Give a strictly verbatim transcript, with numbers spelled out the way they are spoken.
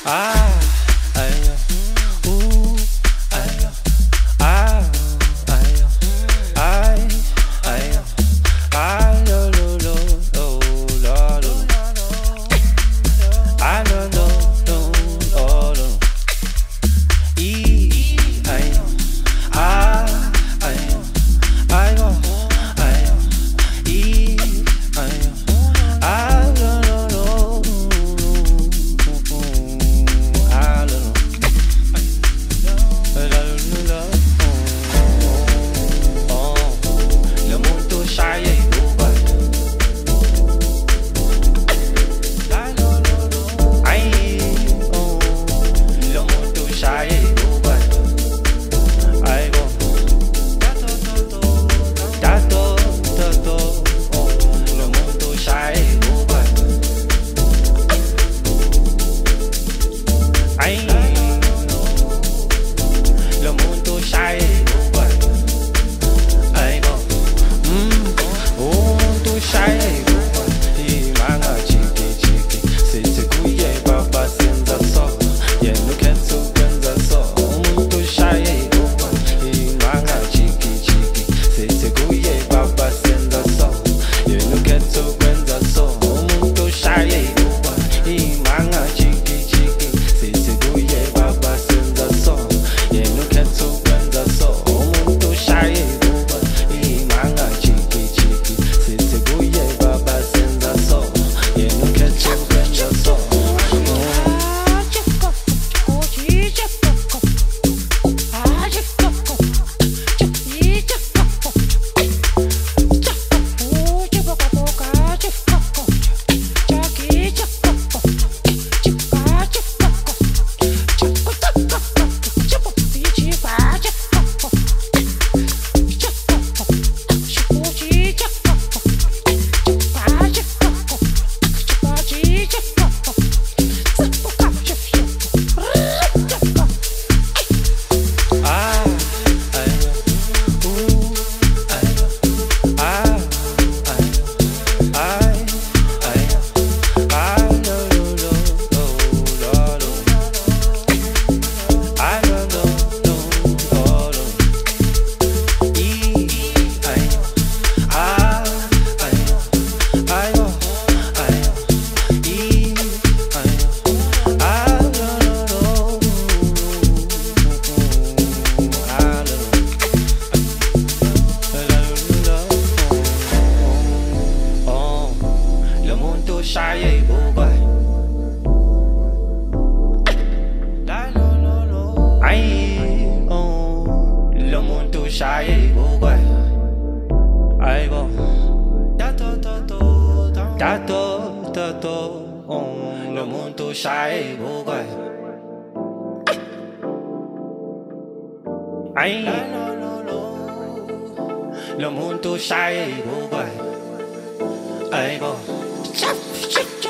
Ah, ay, ooh, ay, ah, ay, ay, ay, ay, lo, lo, lo, lo, lo, lo, ay, lo, lo, lo, lo, lo, e, ay, ah, ay, ay, go, ay, e, ay, ah, lo, lo, lo, ah, lo, lo, la, la, la, oh, le mundo shy, ay, oh, le mundo shy, ay, go, dato, dato, oh, le mundo shy, ay, le mundo shy, ay, go, mm, oh, mundo shy, imanga chiki chiki, sithi kuye baba senza so, yena ukhetha ukwenza so, umuntu ushaye imanga chiki chiki, sithi kuye baba senza so, yena ukhetha ukwenza so, umuntu ushaye imanga chiki chiki, sithi kuye baba senza so, yena ukhetha ukwenza so, umuntu ushaye imanga chiki chiki, sithi kuye baba senza so, yena ukhetha ukwenza so. Ah, ay, ooh, ay, ah, ay, ay, ay, ay, lo, lo, lo, lo, lo, ay, lo, lo, lo, lo, lo, e, ay, ah, ay, ay, oh, ay, e, ay, ah, lo, lo, lo, ah, lo, oh, le mundo shy, boy. Ay, oh, le mundo shy, boy. Ay, go. Dato, dato, oh, le mundo shy, boy. Ay, le mundo shy, boy. Ay, go.